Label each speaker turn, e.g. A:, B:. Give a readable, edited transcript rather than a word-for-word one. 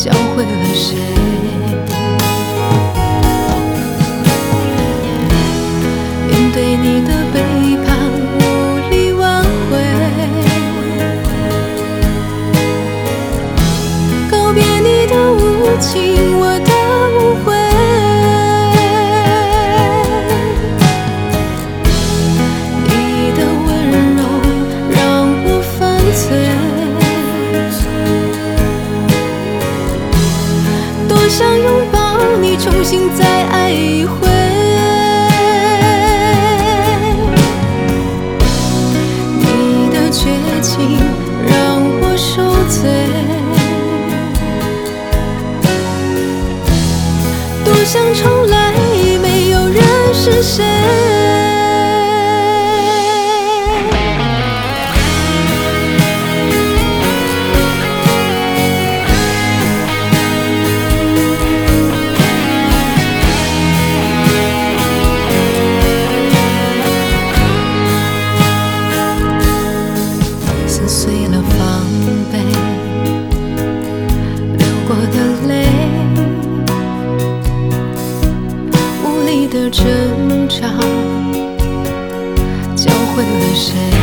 A: 教会了谁？面对你的背叛，无力挽回。告别你的无情，我的误会。你的温柔让我犯罪。多想拥抱你，重新再爱一回。你的绝情让我受罪。多想重来，没有人是谁。碎了防备，流过的泪，无力的挣扎，教会了谁？